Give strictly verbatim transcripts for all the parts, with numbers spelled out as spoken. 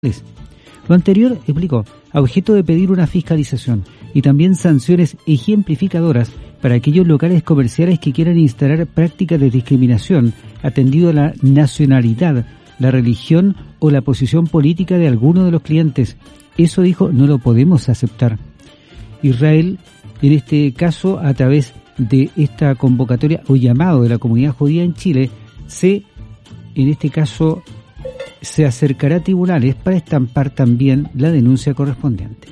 Lo anterior, explicó, a objeto de pedir una fiscalización y también sanciones ejemplificadoras para aquellos locales comerciales que quieran instalar prácticas de discriminación atendido a la nacionalidad, la religión o la posición política de alguno de los clientes. Eso, dijo, no lo podemos aceptar. Israel, en este caso, a través de esta convocatoria o llamado de la comunidad judía en Chile, se, en este caso, se acercará a tribunales para estampar también la denuncia correspondiente.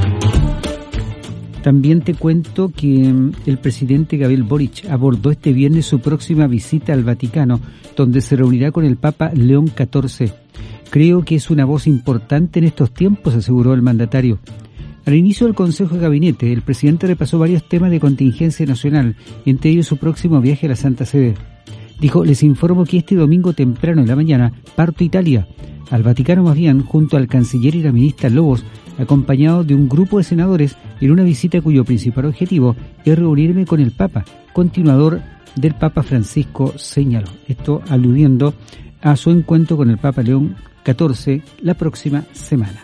También te cuento que el presidente Gabriel Boric abordó este viernes su próxima visita al Vaticano, donde se reunirá con el Papa León catorce. Creo que es una voz importante en estos tiempos, aseguró el mandatario. Al inicio del Consejo de Gabinete, el presidente repasó varios temas de contingencia nacional, entre ellos su próximo viaje a la Santa Sede. Dijo, les informo que este domingo temprano en la mañana parto a Italia, al Vaticano más bien, junto al canciller y la ministra Lobos, acompañado de un grupo de senadores en una visita cuyo principal objetivo es reunirme con el Papa, continuador del Papa Francisco, señaló. Esto aludiendo a su encuentro con el Papa León catorce la próxima semana.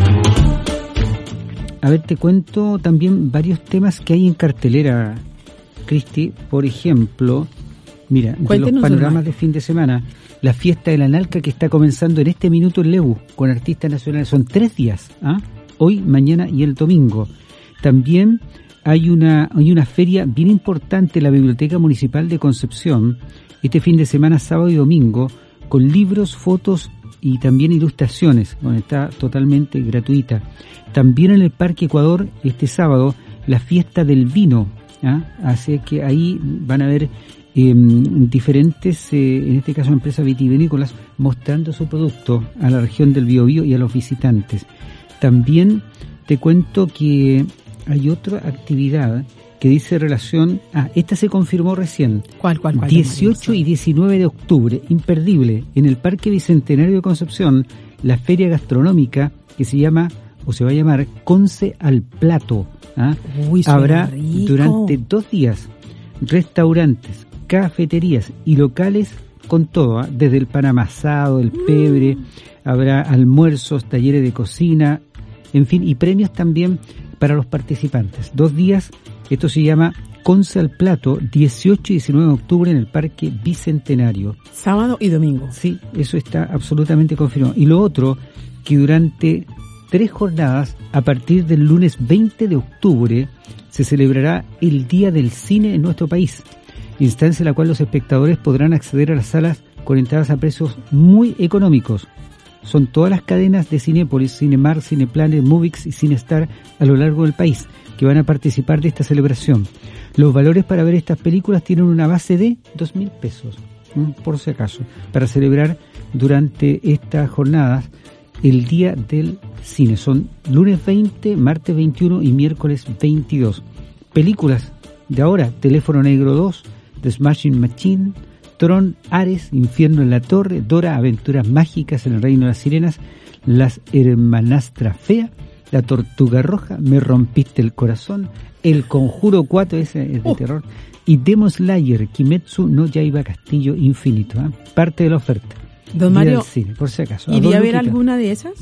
A ver, te cuento también varios temas que hay en cartelera, Cristi. Por ejemplo, mira, Cuéntenos de los panoramas de fin de semana, la fiesta de la Nalca que está comenzando en este minuto en Lebu, con artistas nacionales. Son tres días, ¿ah? Hoy, mañana y el domingo. También hay una, hay una feria bien importante en la Biblioteca Municipal de Concepción, este fin de semana, sábado y domingo, con libros, fotos y también ilustraciones, donde está totalmente gratuita. También en el Parque Ecuador, este sábado, la fiesta del vino, ¿ah? Así que ahí van a ver eh, diferentes, eh, en este caso empresas vitivinícolas, mostrando su producto a la región del Biobío y a los visitantes. También te cuento que hay otra actividad que dice relación... Ah, esta se confirmó recién. ¿Cuál, cuál, cuál? dieciocho y diecinueve de octubre, imperdible, en el Parque Bicentenario de Concepción, la feria gastronómica que se llama, o se va a llamar, Conce al Plato. ¿Ah? Uy, habrá rico. Durante dos días restaurantes, cafeterías y locales con todo, ¿eh? Desde el pan amasado, el pebre, mm. habrá almuerzos, talleres de cocina, en fin, y premios también para los participantes. Dos días, esto se llama Conce al Plato, dieciocho y diecinueve de octubre en el Parque Bicentenario. Sábado y domingo. Sí, eso está absolutamente confirmado. Y lo otro, que durante tres jornadas, a partir del lunes veinte de octubre, se celebrará el Día del Cine en nuestro país, instancia en la cual los espectadores podrán acceder a las salas con entradas a precios muy económicos. Son todas las cadenas de Cinépolis, Cinemark, Cineplanet, Movix y Cinestar a lo largo del país que van a participar de esta celebración. Los valores para ver estas películas tienen una base de dos mil pesos, ¿eh? Por si acaso, para celebrar durante estas jornadas el Día del Cine. Son lunes veinte, martes veintiuno y miércoles veintidós. Películas de ahora: Teléfono Negro dos, The Smashing Machine, Tron, Ares, Infierno en la Torre, Dora, Aventuras Mágicas en el Reino de las Sirenas, Las Hermanastras Feas, La Tortuga Roja, Me Rompiste el Corazón, El Conjuro cuatro, ese es de uh. terror, y Demon Slayer, Kimetsu no Yaiba Castillo Infinito, ¿eh? Parte de la oferta. Don Mario, cine, por si acaso. ¿Iría a ver alguna de esas?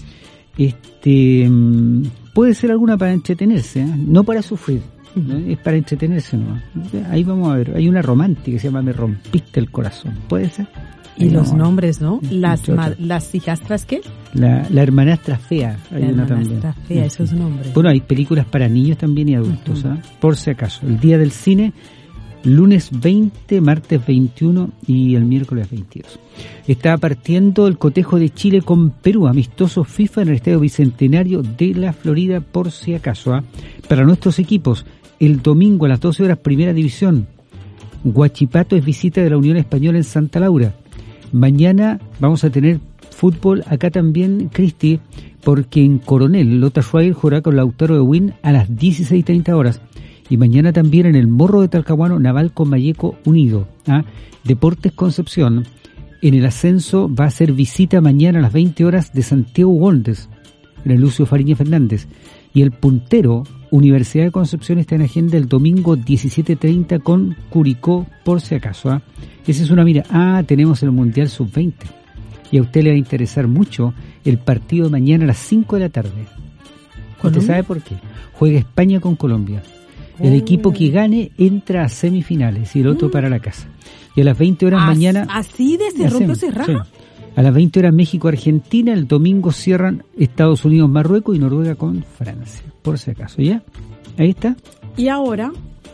Este, puede ser alguna para entretenerse, ¿eh? No para sufrir. ¿no? Es para entretenerse, ¿no? Ahí vamos a ver, hay una romántica que se llama Me Rompiste el Corazón, ¿puede ser? Y ahí los nombres, ¿no? Las ma- las hijastras, ¿qué? La, la hermanastra fea, hay la una hermanastra también. fea, esos nombres. Bueno, hay películas para niños también y adultos, uh-huh. ¿eh? Por si acaso. El Día del Cine, lunes veinte, martes veintiuno y el miércoles veintidós. Está partiendo el cotejo de Chile con Perú, amistoso FIFA en el Estadio Bicentenario de la Florida, por si acaso, ¿eh? Para nuestros equipos, el domingo a las doce horas, Primera División. Huachipato es visita de la Unión Española en Santa Laura. Mañana vamos a tener fútbol acá también, Cristi, porque en Coronel, Lota Schwager jugará con Lautaro de Win a las dieciséis treinta horas. Y mañana también en el Morro de Talcahuano, Naval con Malleco unido. ¿ah? Deportes Concepción, en el ascenso va a ser visita mañana a las veinte horas de Santiago Wanderers, en el Lucio Fariña Fernández. Y el puntero, Universidad de Concepción, está en agenda el domingo diecisiete treinta con Curicó, por si acaso. ¿ah? Esa es una mira. Ah, tenemos el Mundial sub veinte. Y a usted le va a interesar mucho el partido de mañana a las cinco de la tarde. ¿Usted sabe por qué? Juega España con Colombia. El oh. equipo que gane entra a semifinales y el otro mm. para la casa. Y a las veinte horas As, mañana... ¿Así de cerrón se raja? Sí. A las veinte horas México-Argentina, el domingo cierran Estados Unidos-Marruecos y Noruega con Francia, por si acaso, ¿ya? Ahí está. ¿Y ahora?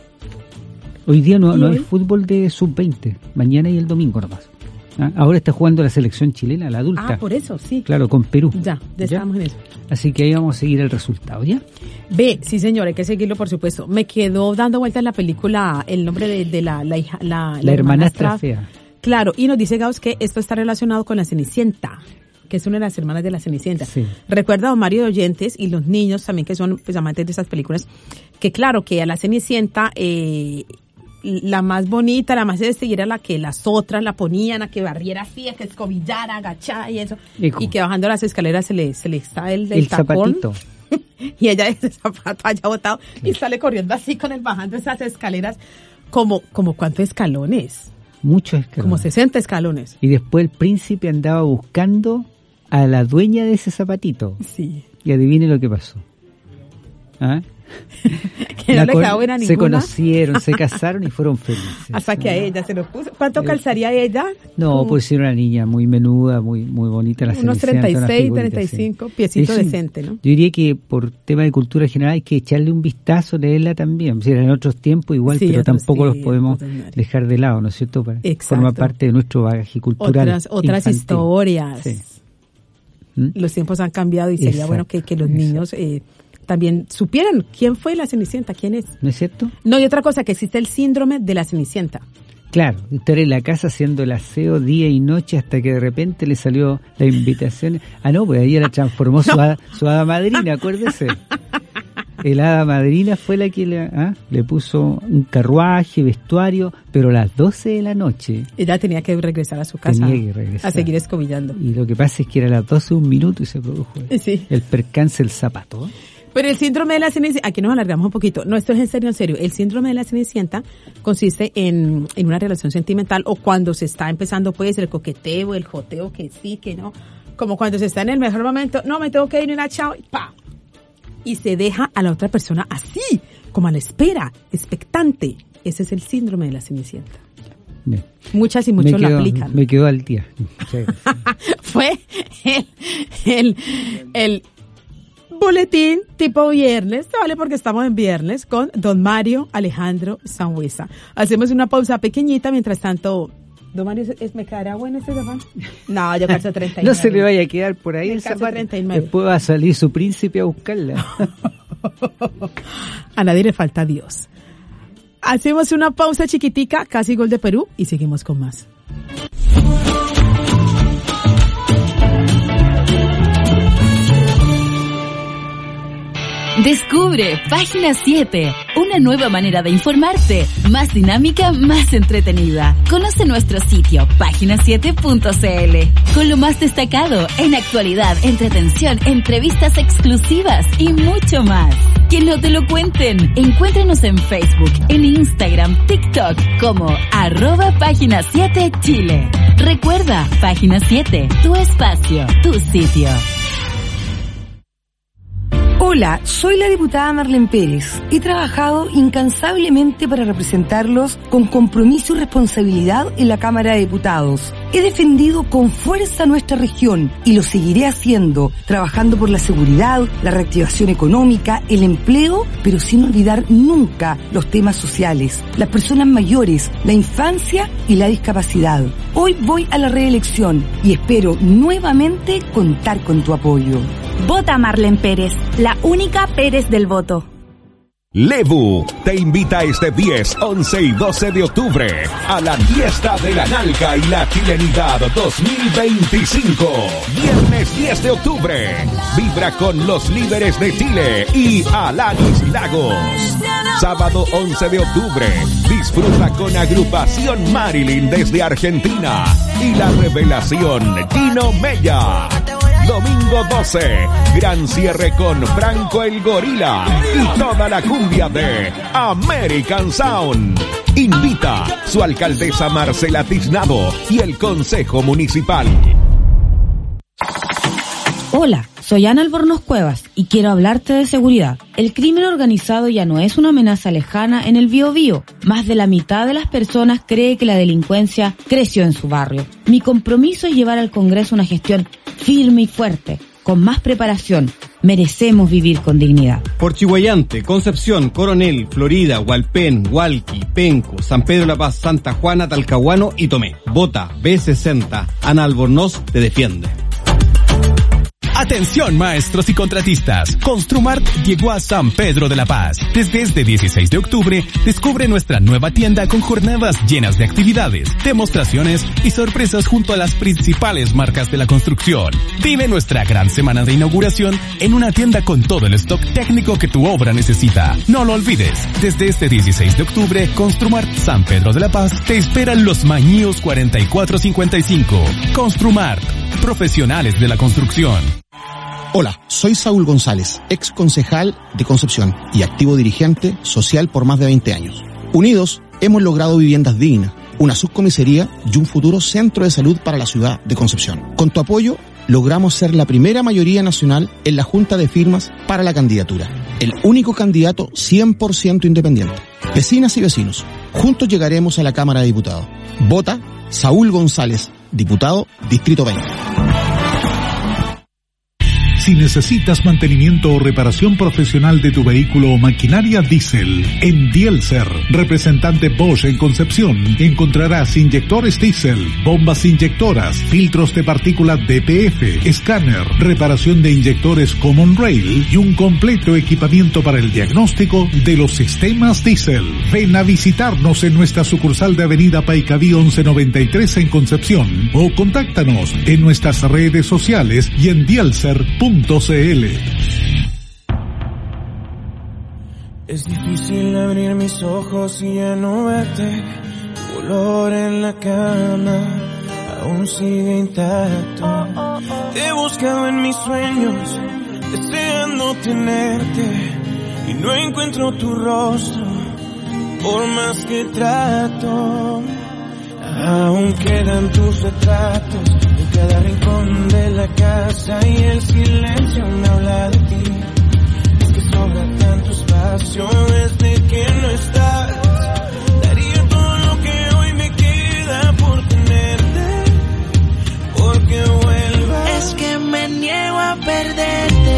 Hoy día no, no hay fútbol de sub veinte, mañana y el domingo nomás. ¿Ah? Ahora está jugando la selección chilena, la adulta. Ah, por eso, sí. Claro, con Perú. Ya, ya estamos en eso. Así que ahí vamos a seguir el resultado, ¿ya? Ve, sí señor, hay que seguirlo por supuesto. Me quedó dando vueltas en la película el nombre de, de la, la hija, la, la, la hermanastra fea. Claro, y nos dice Gauss que esto está relacionado con la Cenicienta, que es una de las hermanas de la Cenicienta. Sí. Recuerda a Mario de oyentes y los niños también que son pues, amantes de esas películas, que claro, que a la Cenicienta, eh, la más bonita, la más este, era la que las otras la ponían a que barriera así, a que escobillara, agachara y eso, Hijo. y que bajando las escaleras se le, se le está el, el, el tacón. Zapatito. Y ella ese zapato haya botado sí. y sale corriendo así con él bajando esas escaleras, como, como ¿cuántos escalones? Muchos escalones. Como sesenta escalones. Y después el príncipe andaba buscando a la dueña de ese zapatito. Sí. Y adivine lo que pasó. ¿Ah? que no la le quedaba buena ninguna. Se conocieron, se casaron y fueron felices. Hasta que a ella se lo puso. ¿Cuánto calzaría ella? No, ¿Cómo? Pues era una niña muy menuda, muy muy bonita. La Unos treinta y seis, treinta y cinco, piecito es, decente, ¿no? Yo diría que por tema de cultura general hay que echarle un vistazo, leerla también. Si eran otros tiempos igual, sí, pero tampoco sí, los podemos dejar de lado, ¿no es cierto? Para forma parte de nuestro bagaje cultural. Otras, otras historias. Sí. ¿Mm? Los tiempos han cambiado y sería exacto, bueno que, que los exacto. niños... Eh, también supieran quién fue la Cenicienta, quién es. ¿No es cierto? No, y otra cosa, que existe el síndrome de la Cenicienta. Claro, estar en la casa haciendo el aseo día y noche hasta que de repente le salió la invitación. Ah, no, pues ella la transformó no. su, hada, su hada madrina, acuérdese. El hada madrina fue la que le, ¿ah? le puso un carruaje, vestuario, pero a las doce de la noche. Ella tenía que regresar a su casa. Tenía que regresar. A seguir escobillando. Y lo que pasa es que era a las doce un minuto y se produjo sí. el percance del zapato. Pero el síndrome de la Cenicienta, aquí nos alargamos un poquito, no, esto es en serio, en serio, el síndrome de la Cenicienta consiste en, en una relación sentimental o cuando se está empezando pues el coqueteo, el joteo, que sí, que no, como cuando se está en el mejor momento, no, me tengo que ir, una chao, y pa, y se deja a la otra persona así, como a la espera, expectante. Ese es el síndrome de la Cenicienta. Bien. Muchas y muchos lo aplican. Me quedó al día. Fue el, el, el boletín tipo viernes, vale, porque estamos en viernes con don Mario Alejandro Sanhueza. Hacemos una pausa pequeñita, mientras tanto, don Mario, ¿es, ¿me quedará bueno este zapato? No, yo calzo treinta y nueve. No se le vaya a quedar por ahí el zapato. treinta y nueve. Después va a salir su príncipe a buscarla. A nadie le falta Dios. Hacemos una pausa chiquitica, casi gol de Perú, y seguimos con más. Descubre Página siete, una nueva manera de informarte, más dinámica, más entretenida. Conoce nuestro sitio, página siete punto c l, con lo más destacado en actualidad, entretención, entrevistas exclusivas y mucho más. Que no te lo cuenten. Encuéntranos en Facebook, en Instagram, TikTok, como arroba Página siete Chile. Recuerda, Página siete, tu espacio, tu sitio. Hola, soy la diputada Marlene Pérez. He trabajado incansablemente para representarlos con compromiso y responsabilidad en la Cámara de Diputados. He defendido con fuerza nuestra región y lo seguiré haciendo, trabajando por la seguridad, la reactivación económica, el empleo, pero sin olvidar nunca los temas sociales, las personas mayores, la infancia y la discapacidad. Hoy voy a la reelección y espero nuevamente contar con tu apoyo. Vota Marlene Pérez, la única Pérez del voto. Lebu te invita este diez, once y doce de octubre a la Fiesta de la Nalga y la Chilenidad dos mil veinticinco. Viernes diez de octubre, vibra con los líderes de Chile y Alanis Lagos. Sábado once de octubre, disfruta con agrupación Marilyn desde Argentina y la revelación Gino Mella. Domingo doce, gran cierre con Franco el Gorila y toda la cumbia de American Sound. Invita su alcaldesa Marcela Tiznado y el Consejo Municipal. Hola, soy Ana Albornoz Cuevas y quiero hablarte de seguridad. El crimen organizado ya no es una amenaza lejana en el Biobío. Más de la mitad de las personas cree que la delincuencia creció en su barrio. Mi compromiso es llevar al Congreso una gestión firme y fuerte, con más preparación. Merecemos vivir con dignidad. Por Chihuayante, Concepción, Coronel, Florida, Hualpén, Hualqui, Penco, San Pedro de la Paz, Santa Juana, Talcahuano y Tomé. Vota B sesenta. Ana Albornoz te defiende. Atención maestros y contratistas, Construmart llegó a San Pedro de la Paz. Desde este dieciséis de octubre, descubre nuestra nueva tienda con jornadas llenas de actividades, demostraciones y sorpresas junto a las principales marcas de la construcción. Vive nuestra gran semana de inauguración en una tienda con todo el stock técnico que tu obra necesita. No lo olvides, desde este dieciséis de octubre, Construmart San Pedro de la Paz te esperan los Mañíos cuarenta y cuatro cincuenta y cinco. Construmart, profesionales de la construcción. Hola, soy Saúl González, ex concejal de Concepción y activo dirigente social por más de veinte años. Unidos, hemos logrado viviendas dignas, una subcomisaría y un futuro centro de salud para la ciudad de Concepción. Con tu apoyo, logramos ser la primera mayoría nacional en la junta de firmas para la candidatura. El único candidato cien por ciento independiente. Vecinas y vecinos, juntos llegaremos a la Cámara de Diputados. Vota Saúl González, diputado, Distrito veinte. Si necesitas mantenimiento o reparación profesional de tu vehículo o maquinaria diésel, en Dielser, representante Bosch en Concepción, encontrarás inyectores diésel, bombas inyectoras, filtros de partículas D P F, escáner, reparación de inyectores Common Rail y un completo equipamiento para el diagnóstico de los sistemas diésel. Ven a visitarnos en nuestra sucursal de Avenida Paicaví once noventa y tres en Concepción o contáctanos en nuestras redes sociales y en dielser punto c l. Es difícil abrir mis ojos y ya no verte. Tu olor en la cama aún sigue intacto. Te he buscado en mis sueños, deseando tenerte, y no encuentro tu rostro, por más que trato. Aún quedan tus retratos en cada rincón de la casa y el silencio me habla de ti. Es que sobra tanto espacio desde que no estás. Daría todo lo que hoy me queda por tenerte, porque vuelvas. Es que me niego a perderte.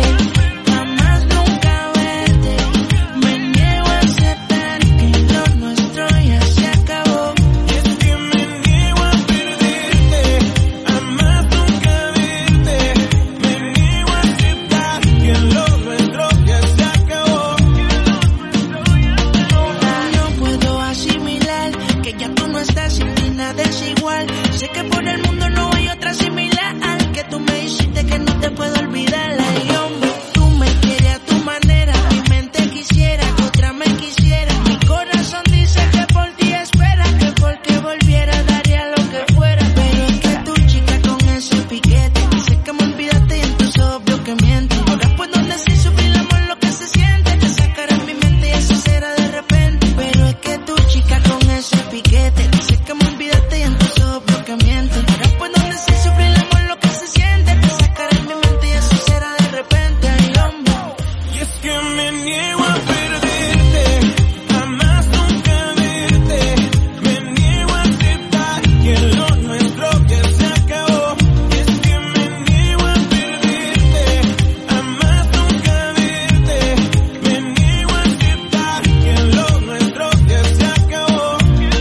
Sé que por el mundo no hay otra similar, que tú me dijiste que no te puedo olvidar. Ay, hombre, tú me quieres a tu manera, mi mente quisiera que otra me quisiera. Mi corazón dice que por ti espera, que porque volviera daría lo que fuera. Pero es que tu chica con ese piquete dice que me olvidaste y entonces obvio que miente. Ahora puedo decir sufrir el amor lo que se siente, te sacará mi mente y eso será de repente. Pero es que tu chica con ese piquete dice que me olvidaste y entonces obvio que miente. Ahora puedo decir sufrir el amor lo que se siente, te sacará mi mente y eso será de repente. Ay, hombre. Y es que me niego a perderte, jamás nunca verte. Me niego a aceptar que lo nuestro que se acabó. Y es que me niego a perderte, jamás nunca verte. Me niego a aceptar que lo nuestro que se acabó.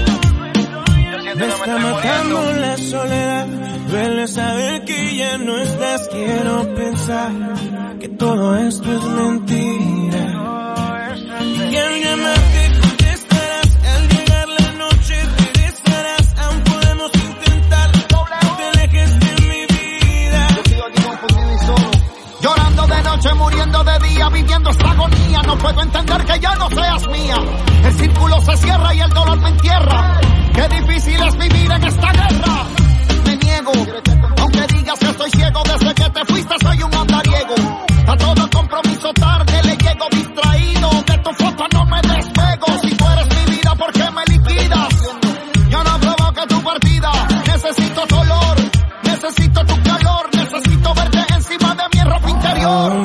Me está matando la soledad, duele saber que ya no estás. Quiero pensar que todo esto es mentira, y que al llamarte contestarás, al llegar la noche regresarás. Aún podemos intentar, no te alejes de mi vida. Yo sigo aquí confundido y solo, llorando de noche, muriendo de día, viviendo esta agonía. No puedo entender que ya no seas mía. El círculo se cierra y el dolor me entierra. Qué difícil es vivir en esta guerra. Me niego, aunque digas que estoy ciego. Desde que te fuiste soy un andariego. A todo compromiso tarde le llego distraído. De tu foto no me despego. Si tú eres mi vida, ¿por qué me liquidas? Yo no provoqué tu partida. Necesito tu olor, necesito tu calor. Necesito verte encima de mi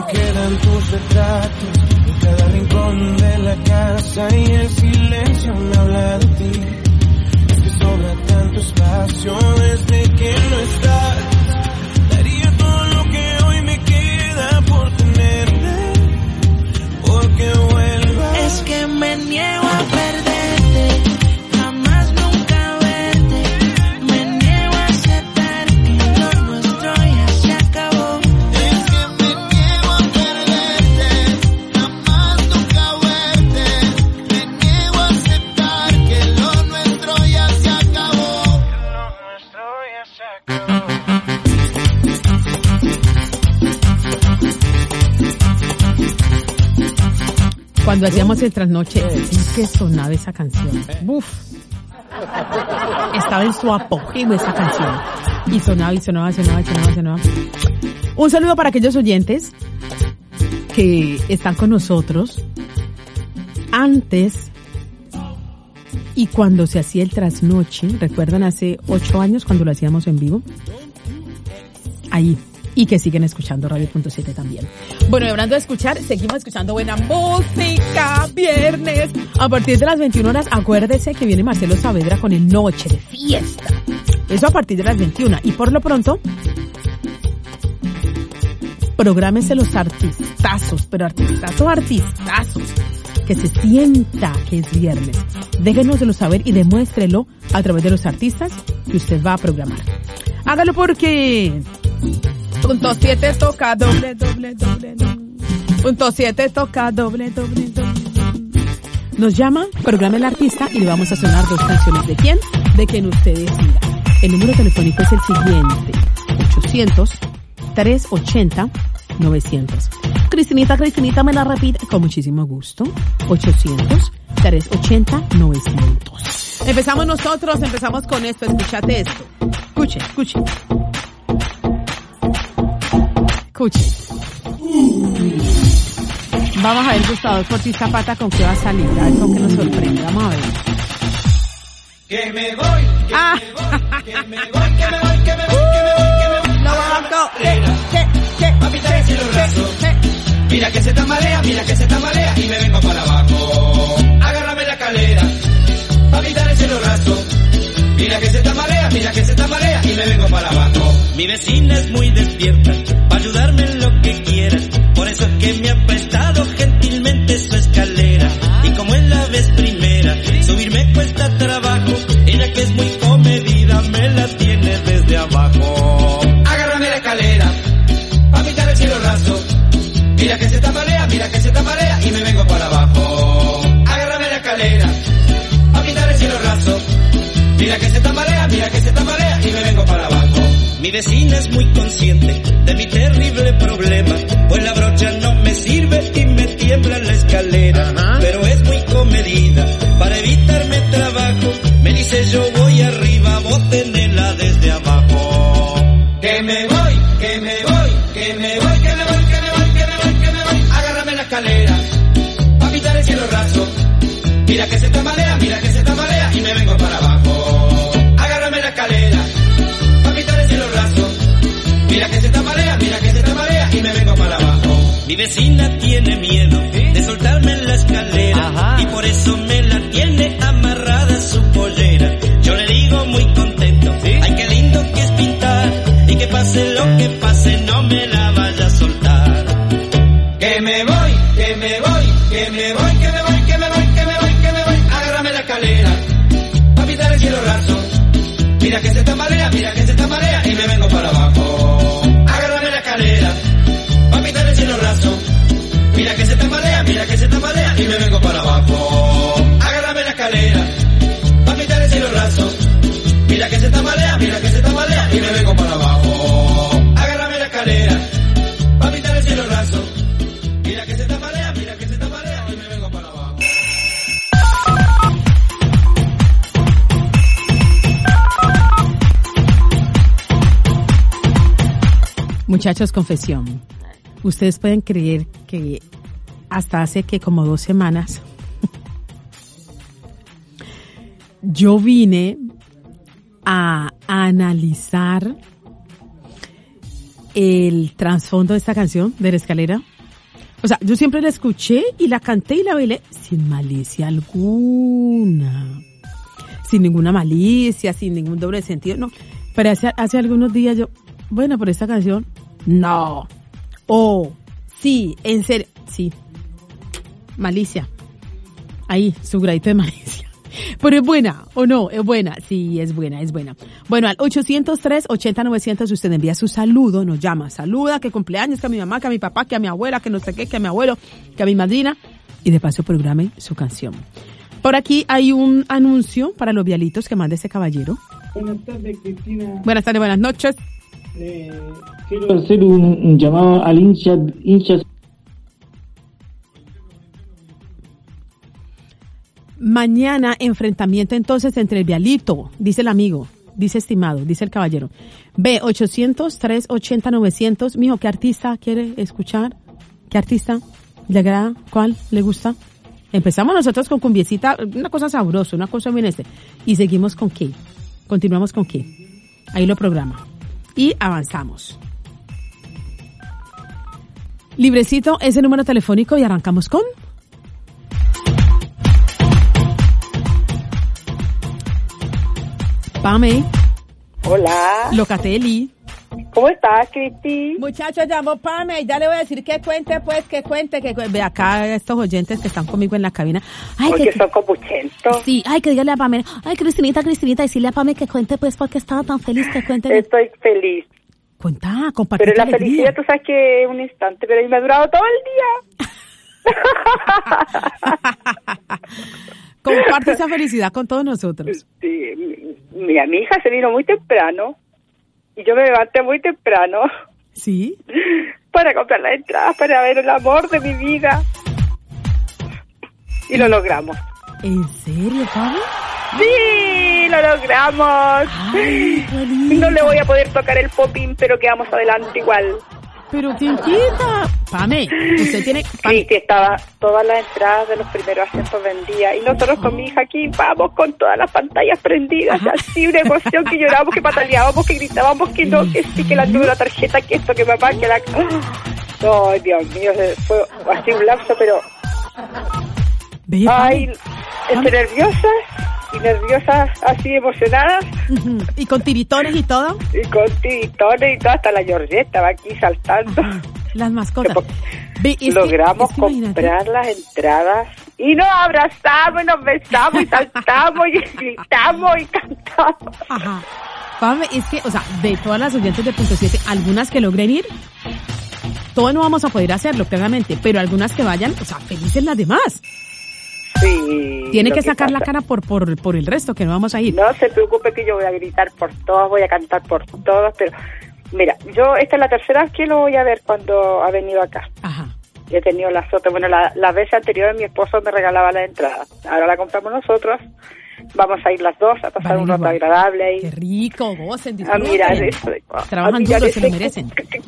me quedan tus retratos en cada rincón de la casa y el silencio me habla de ti. Es que sobra tanto espacio desde que no estás. Daría todo lo que hoy me queda por tenerte, porque vuelvas. Es que me niego a perderte, jamás nunca verte. Me niego a aceptar que lo nuestro ya se acabó. Es que me niego a perderte, jamás nunca verte. Me niego a aceptar que lo nuestro ya se acabó. Lo nuestro ya se acabó. Cuando hacíamos el trasnoche, es que sonaba esa canción. Uf. Estaba en su apogeo esa canción. Y sonaba, y sonaba, y sonaba, y sonaba, y sonaba. Un saludo para aquellos oyentes que están con nosotros antes y cuando se hacía el trasnoche. ¿Recuerdan hace ocho años cuando lo hacíamos en vivo? Ahí. Y que siguen escuchando Radio Punto siete también. Bueno, y hablando de escuchar, seguimos escuchando buena música. Viernes, a partir de las veintiuna horas, acuérdese que viene Marcelo Saavedra con el Noche de Fiesta. Eso a partir de las veintiuna. Y por lo pronto, prográmese los artistazos, pero artistazos, artistazos. Que se sienta que es viernes. Déjenoslo saber y demuéstrelo a través de los artistas que usted va a programar. Hágalo porque... Punto siete toca doble, doble, doble, doble. Punto siete toca doble, doble, doble. Nos llama, programa el artista y le vamos a sonar dos canciones. ¿De quién? De quien usted decida. El número telefónico es el siguiente. ochocientos, trescientos ochenta, novecientos. Cristinita, Cristinita, me la repite. Con muchísimo gusto. ochocientos, trescientos ochenta, novecientos. Empezamos nosotros, empezamos con esto. Escúchate esto. Escuche, escuche. Escuche. Vamos a ver, Gustavo Ortiz Zapata, con qué va a salir. A ver con qué nos sorprende. Vamos a ver. Que me voy, que ah. me voy, que me voy, que me voy, que me voy, que me voy, que me voy. No bajo. ¿Qué? ¿Qué? ¿Qué? Papita del cielo raso. Mira que se tambalea, mira que se tambalea y me vengo para abajo. Agárrame la calera. Papita del cielo raso. Mira que se tambalea, mira que se tambalea y me vengo para abajo. Mi vecina es muy despierta, para ayudarme en lo que quiera. Por eso es que me ha prestado gentilmente su escalera. Y como es la vez primera, subirme cuesta trabajo. Ella que es muy comedida, me la tiene desde abajo. Agárrame la escalera, pa' pintar el cielo raso. Mira que se tambalea, mira que se tambalea y me vengo para abajo. Agárrame la escalera, pa' pintar el cielo raso. Mira que se tambalea, mira que se tambalea y me vengo para abajo. Mi vecina es muy consciente de mi terrible problema, pues la brocha no me sirve y me tiembla la escalera. Ajá. Pero es muy comedida, para evitarme trabajo, me dice yo voy arriba, vos tenela desde abajo. Que me voy, que me voy, que me voy, que me voy, que me voy, que me voy, que me voy. Agárrame la escalera, pa' pintar el cielo raso. Mira que se tambalea, mira que se tambalea y me vengo para abajo. Agárrame la escalera, pa' pintar el cielo raso. Mira que se tambalea, mira que se tambalea y me vengo para abajo. Mi vecina tiene miedo de soltarme en la escalera. Ajá. Y por eso me la tiene amarrada a su pollera. Yo le digo muy contento, ¿sí? Ay, qué lindo que es pintar, y que pase lo que pase no me la vaya a soltar. Que me voy, que me voy, que me voy, que me voy, que me voy, que me voy, que me voy. Agárrame la escalera, pa' pintar el cielo raso. Mira que se tambalea, mira que se tambalea y me vengo para abajo. Agárrame la escalera, pa' pintar el cielo raso. Mira que se tambalea, mira que se tambalea y me vengo para abajo. Agárrame la escalera, pa' pintar el cielo raso. Mira que se tambalea, mira que se tambalea y me vengo para abajo. Agárrame la escalera, pa' pintar el cielo raso. Mira que se tambalea, mira que se tambalea y me vengo para abajo. Muchachos, confesión. Ustedes pueden creer que hasta hace que como dos semanas yo vine a, a analizar el trasfondo de esta canción de La Escalera. O sea, yo siempre la escuché y la canté y la bailé sin malicia alguna. Sin ninguna malicia, sin ningún doble sentido, no. Pero hace, hace algunos días yo, bueno, por esta canción, no. Oh, sí, en serio, sí. Malicia. Ahí, su gradito de malicia. Pero es buena, ¿o no? Es buena. Sí, es buena, es buena. Bueno, al ochocientos tres, ochenta, novecientos usted envía su saludo, nos llama. Saluda, que cumpleaños, que a mi mamá, que a mi papá, que a mi abuela, que no sé qué, que a mi abuelo, que a mi madrina. Y de paso programe su canción. Por aquí hay un anuncio para los vialitos que manda ese caballero. Buenas tardes, Cristina. Buenas tardes, buenas noches. Eh, quiero hacer un, un llamado al hincha, hinchas. Mañana enfrentamiento entonces entre el vialito, dice el amigo, dice estimado, dice el caballero. B, ochocientos, tres ochenta, novecientos. Mijo, ¿qué artista quiere escuchar? ¿Qué artista le agrada? ¿Cuál le gusta? Empezamos nosotros con cumbiecita, una cosa sabrosa, una cosa bien este. Y seguimos con qué. Continuamos con qué. Ahí lo programa. Y avanzamos. Librecito, ese número telefónico y arrancamos con... Pame. Hola. Locatelli. ¿Cómo estás, Cristi? Muchachos, llamó Pame, ya le voy a decir que cuente, pues, que cuente, que cuente. Ve acá estos oyentes que están conmigo en la cabina. Ay, porque que son copuchentos. Sí, ay, que dígale a Pame. Ay, Cristinita, Cristinita, decirle a Pame que cuente, pues, porque estaba tan feliz, que cuente. Estoy feliz. Cuenta, comparte. Pero la alegría. Felicidad, tú sabes que es un instante, pero a mí me ha durado todo el día. Comparte esa felicidad con todos nosotros. Sí, mira, mi hija se vino muy temprano y yo me levanté muy temprano. Sí. Para comprar las entradas, para ver el amor de mi vida. Y lo logramos. ¿En serio, Pablo? Sí, lo logramos. Ay, no le voy a poder tocar el popín, pero quedamos adelante igual. Pero quién quita. Pame, usted tiene... Pame. Sí, que estaba todas las entradas de los primeros asientos vendidas. Y nosotros oh. con mi hija aquí vamos con todas las pantallas prendidas. Ajá. Así una emoción que llorábamos, que pataleábamos, que gritábamos que no, que sí, que la tuve la tarjeta, que esto, que papá, que la... Ay, oh, Dios mío, fue así un lapso, pero... Bella, Ay, estoy nerviosa. Y nerviosas, así emocionadas. Uh-huh. ¿Y con tiritones y todo? Y con tiritones y todo, hasta la Georgette estaba aquí saltando. Uh-huh. Las mascotas. Ve, es logramos que, es que comprar las entradas y nos abrazamos, y nos besamos y saltamos y gritamos y cantamos. Ajá. Pame, es que, o sea, de todas las oyentes de Punto siete, algunas que logren ir, todos no vamos a poder hacerlo, claramente, pero algunas que vayan, o sea, felices las demás. Sí, tiene que sacar que la cara por, por por el resto, que no vamos a ir. No se preocupe que yo voy a gritar por todos, voy a cantar por todos, pero mira, yo esta es la tercera vez que lo voy a ver cuando ha venido acá. Ajá. He tenido la suerte, bueno, la, las veces anteriores mi esposo me regalaba la entrada, ahora la compramos nosotros, vamos a ir las dos a pasar vale, un rato agradable ahí. Qué rico, gocen, disfruten. A mirar eso. Trabajan duro, se lo merecen.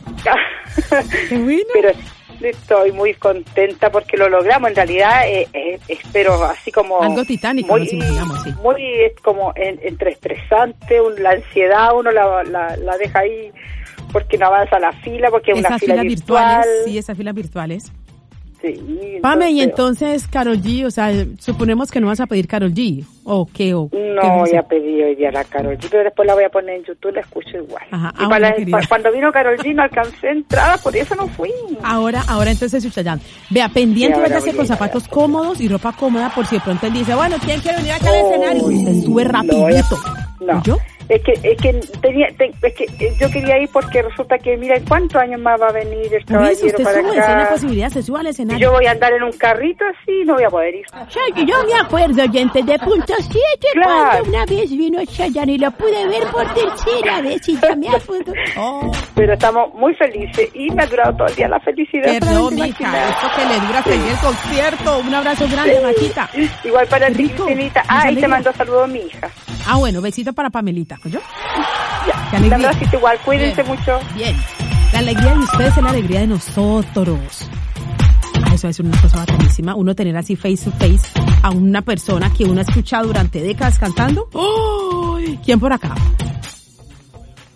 Qué bueno. Pero estoy muy contenta porque lo logramos. En realidad, eh, eh, espero así como... Algo titánico, muy, nos imaginamos, sí. Muy como en, entre estresante, un, la ansiedad, uno la, la, la deja ahí porque no avanza la fila, porque es una fila virtual. Virtuales, sí, esas filas virtuales. Sí, entonces, Pame, y entonces, Karol G, o sea, suponemos que no vas a pedir Karol G, ¿o qué? O, no ¿qué voy a pedir hoy día la Karol G, pero después la voy a poner en YouTube, la escucho igual. Ajá. Y Ah, para bueno, la, cuando vino Karol G no alcancé entrada, por eso no fui. Ahora, ahora entonces, Chuchayán, vea, pendiente, váyase con zapatos cómodos y ropa cómoda, por si de pronto él dice, bueno, ¿quién quiere venir acá al escenario? Usted sube rapidito. No, ¿yo? Es que, es que tenía, te, es que yo quería ir porque resulta que, mira, ¿en cuántos años más va a venir el caballero usted para sube, acá? tiene posibilidad, se suba al escenario. Yo voy a andar en un carrito así, no voy a poder ir. Yo, yo me acuerdo, oyente de Punto siete, claro. Cuando una vez vino Chayanne y lo pude ver por tercera vez y ya me apunto. Oh. Pero estamos muy felices y me ha durado todo el día la felicidad. Perdón, mija, esto que le dura seguir el concierto. Un abrazo grande, Maquita. Igual para ti, Cristinita. Ah, y te mando saludos a mi hija. Ah, bueno, besito para Pamelita, ¿yo? Ya, qué alegría. Abracito igual, cuídense bien, mucho. Bien, la alegría de ustedes es la alegría de nosotros. Ah, eso es una cosa bacanísima, uno tener así face to face a una persona que uno ha escuchado durante décadas cantando. ¡Oh! ¿Quién por acá?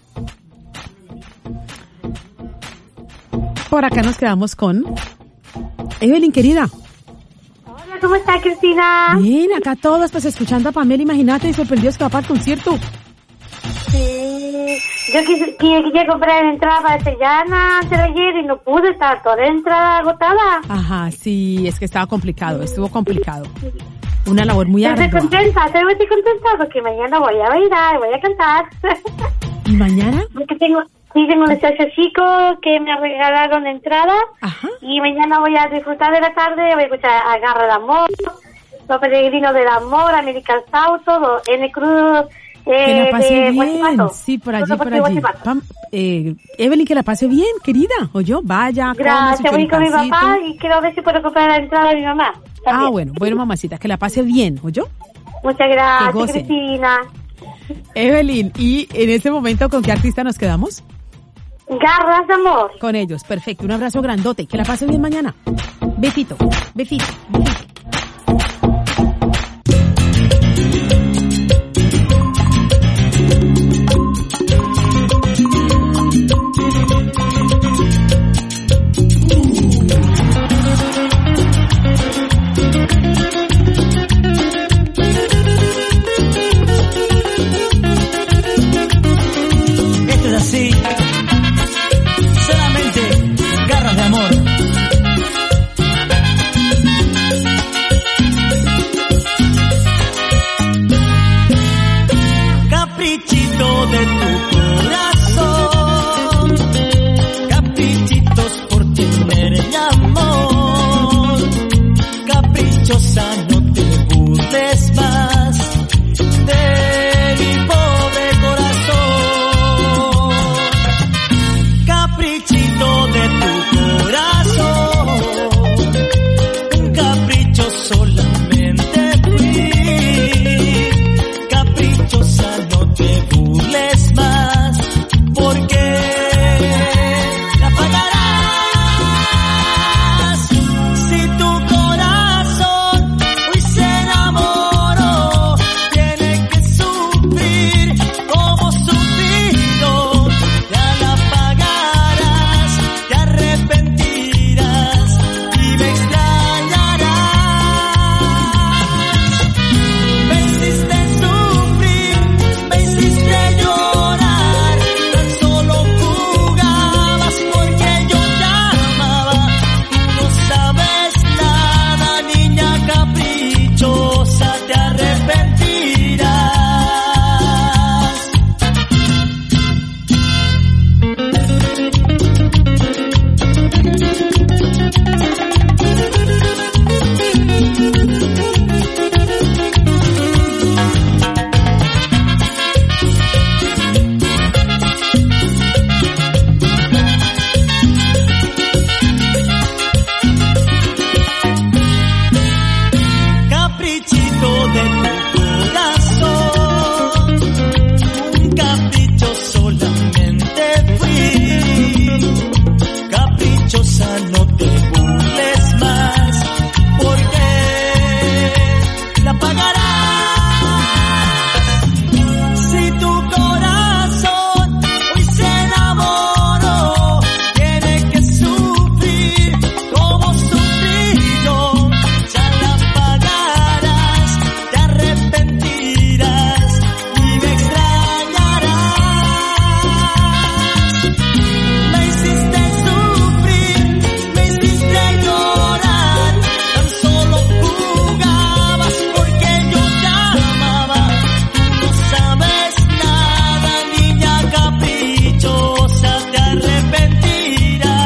Por acá nos quedamos con Evelyn, querida. Hola, ¿cómo está, Cristina? Bien, acá todos pues escuchando a Pamela, imagínate, y sorprendidos que va para el concierto. Sí, yo quise, quería comprar entrada para Sevillana antes de ayer y no pude, estaba toda la entrada agotada. Ajá, sí, es que estaba complicado, estuvo complicado. Una labor muy ardua. Estoy contenta, estoy muy contenta porque mañana voy a bailar, voy a cantar. ¿Y mañana? Porque tengo, sí, tengo un ensayo chico que me regalaron entrada. Ajá. Y mañana voy a disfrutar de la tarde, voy a escuchar a Garra del Amor, Los Peregrinos del Amor, American South, todo, N Cruz. Eh, que la pase de bien, Guachipato. sí, por allí, por allí. Pam, eh, Evelyn, que la pase bien, querida, o yo, vaya. Gracias, voy con mi papá y quiero ver si puedo comprar la entrada de mi mamá. También. Ah, bueno, bueno, mamacita, que la pase bien, ¿o yo? Muchas gracias, Cristina. Evelyn, y en este momento, ¿con qué artista nos quedamos? Garras de Amor. Con ellos, perfecto, un abrazo grandote, que la pase bien mañana. Besito, besito, besito. Así, solamente Garras de Amor. Caprichito de tu corazón, caprichitos por tener amor, caprichosa no te burles más de mi pobre corazón. Caprichito de tu corazón, un capricho solamente fui. Caprichosa, no te burles más, porque la pagarás. Si tu corazón hoy se enamoró, tiene que sufrir como sufrido. Ya la pagarás, te arrepentirás y me extrañarás. Me hiciste sufrir, me hiciste llorar, tan solo jugabas porque yo te amaba. Tú no sabes nada, niña caprichosa, te arrepentirás. Caprichito de tu corazón, un capricho solamente fui. Caprichosa, no te burles más, porque la pagarás. Si tu corazón hoy se enamoró, tiene que sufrir como sufrí yo. Ya la pagarás, te arrepentirás y me extrañarás. Me hiciste sufrir, me hiciste llorar, tan solo jugabas porque yo te amaba. Tú no sabes nada, niña caprichosa, te arrepentirás.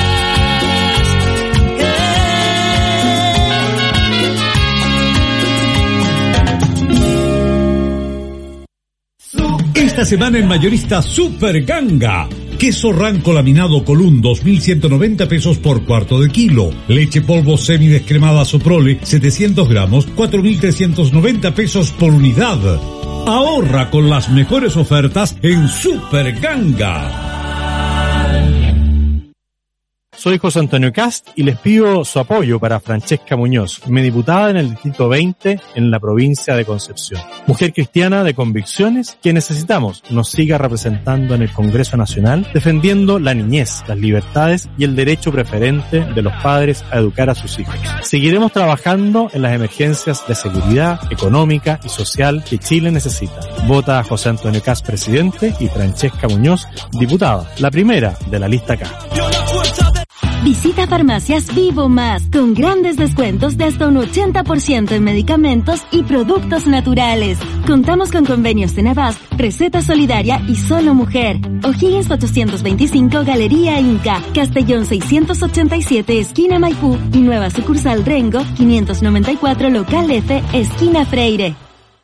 Esta semana en Mayorista Super Ganga. Queso ranco laminado Colún, dos mil ciento noventa pesos por cuarto de kilo. Leche polvo semidescremada Soprole, setecientos gramos, cuatro mil trescientos noventa pesos por unidad. Ahorra con las mejores ofertas en Super Ganga. Soy José Antonio Cast y les pido su apoyo para Francesca Muñoz, mi diputada en el Distrito veinte en la provincia de Concepción. Mujer cristiana de convicciones que necesitamos nos siga representando en el Congreso Nacional, defendiendo la niñez, las libertades y el derecho preferente de los padres a educar a sus hijos. Seguiremos trabajando en las emergencias de seguridad, económica y social que Chile necesita. Vota a José Antonio Cast, presidente, y Francesca Muñoz, diputada, la primera de la lista K. Visita Farmacias Vivo Más, con grandes descuentos de hasta un ochenta por ciento en medicamentos y productos naturales. Contamos con convenios de Navas, Receta Solidaria y Solo Mujer. O'Higgins ochocientos veinticinco, Galería Inca, Castellón seiscientos ochenta y siete, esquina Maipú, y nueva sucursal Rengo, quinientos noventa y cuatro, local F, esquina Freire.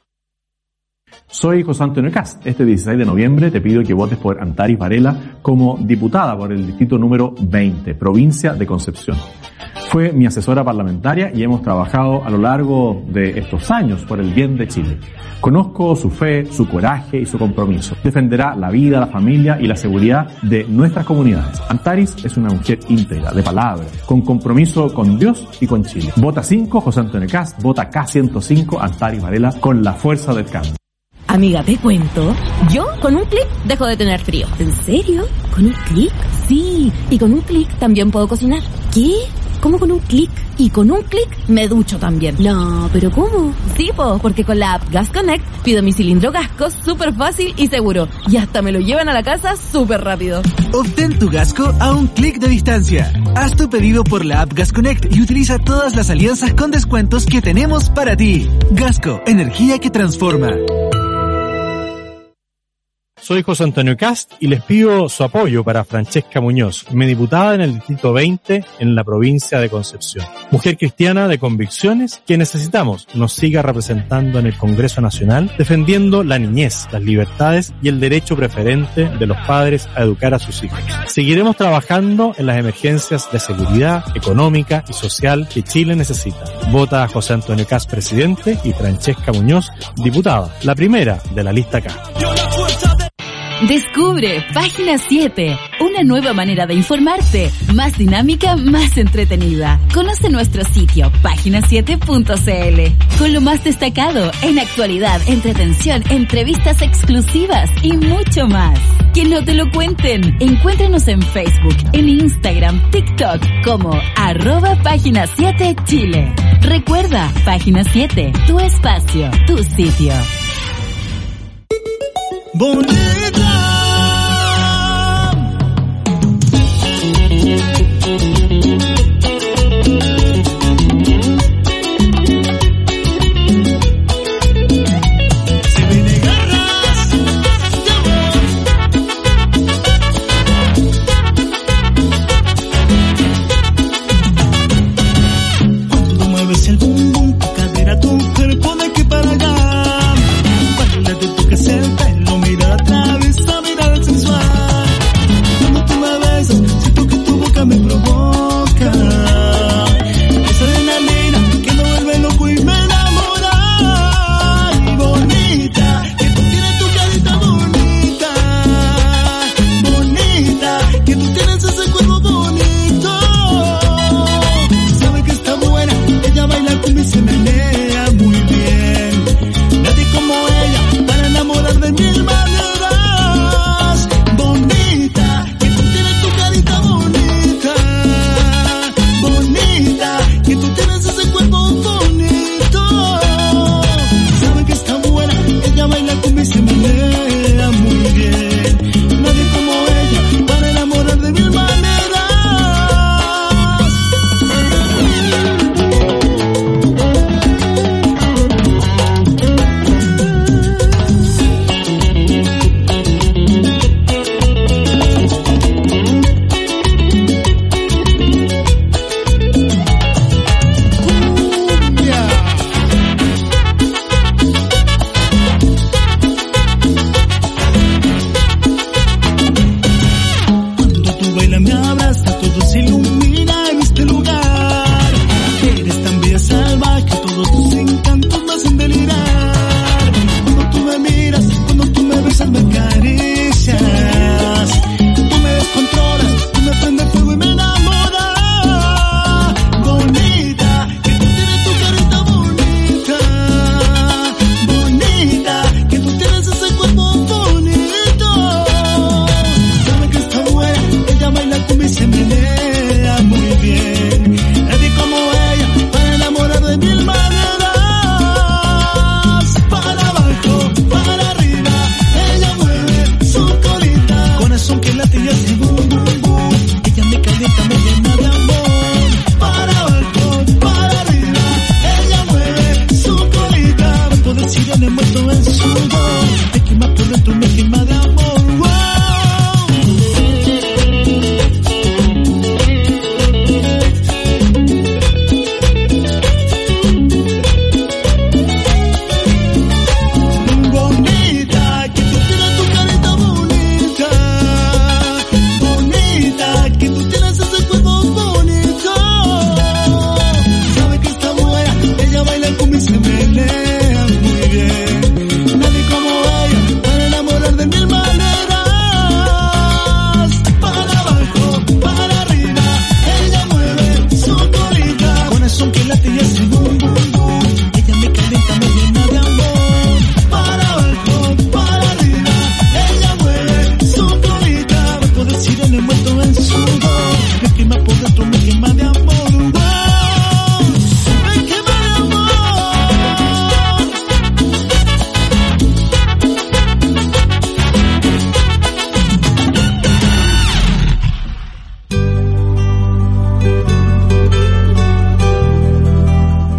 Soy José Antonio Cast. Este dieciséis de noviembre te pido que votes por Antares Varela como diputada por el distrito número veinte, provincia de Concepción. Fue mi asesora parlamentaria y hemos trabajado a lo largo de estos años por el bien de Chile. Conozco su fe, su coraje y su compromiso. Defenderá la vida, la familia y la seguridad de nuestras comunidades. Antares es una mujer íntegra, de palabra, con compromiso con Dios y con Chile. Vota cinco, José Antonio Cast. Vota K ciento cinco, Antares Varela, con la fuerza del cambio. Amiga, te cuento. Yo, con un clic, dejo de tener frío. ¿En serio? ¿Con un clic? Sí, y con un clic también puedo cocinar. ¿Qué? ¿Cómo con un clic? Y con un clic me ducho también. No, ¿pero cómo? Sí, po, porque con la app Gas Connect pido mi cilindro Gasco súper fácil y seguro. Y hasta me lo llevan a la casa súper rápido. Obtén tu Gasco a un clic de distancia. Haz tu pedido por la app Gas Connect y utiliza todas las alianzas con descuentos que tenemos para ti. Gasco, energía que transforma. Soy José Antonio Cast y les pido su apoyo para Francesca Muñoz, mi diputada en el Distrito veinte en la provincia de Concepción. Mujer cristiana de convicciones que necesitamos nos siga representando en el Congreso Nacional, defendiendo la niñez, las libertades y el derecho preferente de los padres a educar a sus hijos. Seguiremos trabajando en las emergencias de seguridad, económica y social que Chile necesita. Vota a José Antonio Cast, presidente, y Francesca Muñoz, diputada, la primera de la lista K. Descubre Página siete, una nueva manera de informarte, más dinámica, más entretenida. Conoce nuestro sitio, página siete punto c l, con lo más destacado en actualidad, entretención, entrevistas exclusivas y mucho más. Que no te lo cuenten. Encuéntranos en Facebook, en Instagram, TikTok como arroba Página siete Chile. Recuerda, Página siete, tu espacio, tu sitio. Bonita. Se viene garras. Cuando mueves el bum bum, tu cadera, tu cuerpo de aquí para allá. Cuando te toques el pelo, mira a través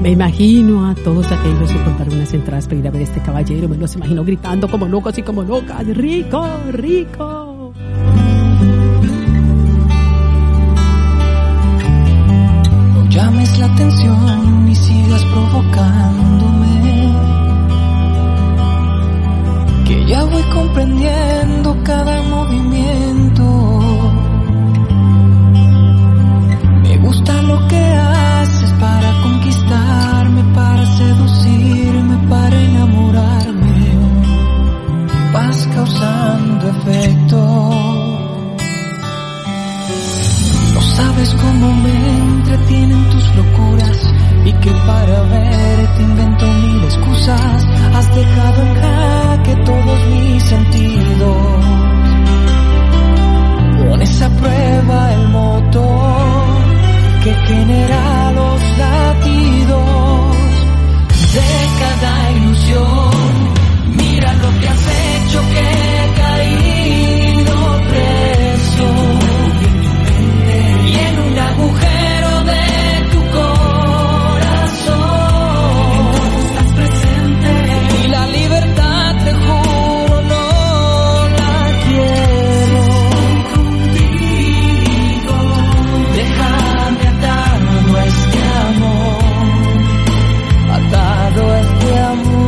Me imagino a todos aquellos que compraron unas entradas para ir a ver a este caballero, me los imagino gritando como locos y como locas, rico, rico. No llames la atención ni sigas provocándome, que ya voy comprendiendo cada movimiento. Me gusta lo que haces para conquistarme, para seducirme, para enamorarme. Vas causando efecto. No sabes cómo me entretienen tus locuras y que para verte invento mil excusas. Has dejado en jaque todos mis sentidos. Pones a prueba el motor que genera los latidos de cada ilusión. Mira lo que has hecho, que he caído preso y en un agujero de tu corazón. Estás presente y la libertad, te juro, no la quiero. Contigo, déjame atado a este amor, atado a este amor.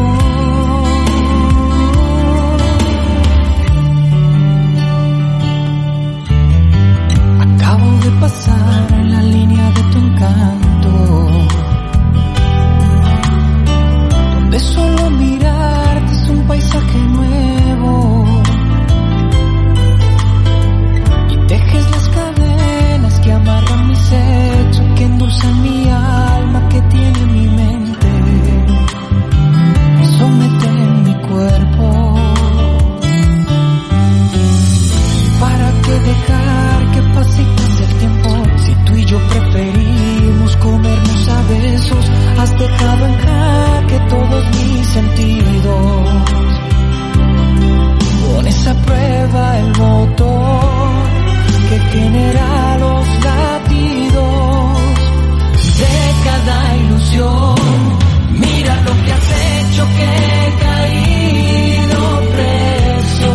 Acabo de pasar en la línea de tu encanto, donde solo mirarte es un paisaje nuevo, y tejes las cadenas que amarran mi sexo, que endulzan mi alma, que tiene mi mente, someten mi cuerpo. ¿Para qué dejar que pase y pase el tiempo? Si tú y yo preferimos comernos a besos. Has dejado en jaque todos mis sentidos. Pones a prueba el motor que genera los latidos de cada ilusión. Mira lo que has hecho, que he caído preso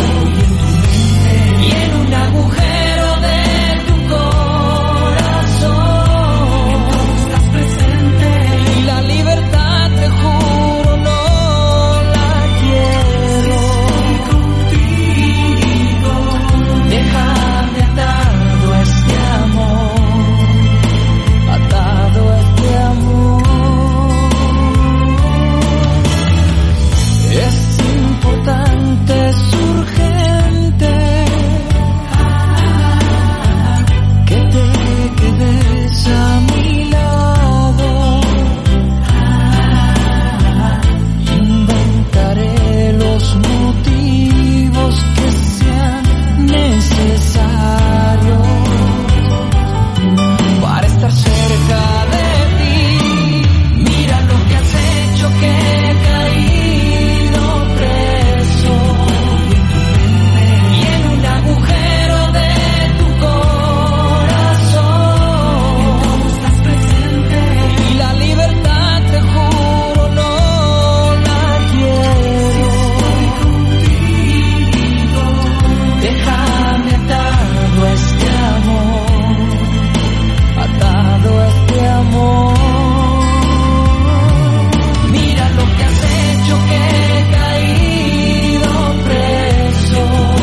y en un agujero de tu corazón. Estás presente y la libertad, te juro, no la quiero. Contigo, déjame atado a este amor, atado a este amor. Es importante, es urgente que te quedes a mi lado. Inventaré los motivos que sean necesarios para estar cerca de ti. Mira lo que has hecho, que he caído preso y en un agujero de tu corazón. Estás presente y la libertad, te juro, no la quiero. Contigo, déjame atado a este amor, atado a este amor. Mira lo que has hecho, que he caído preso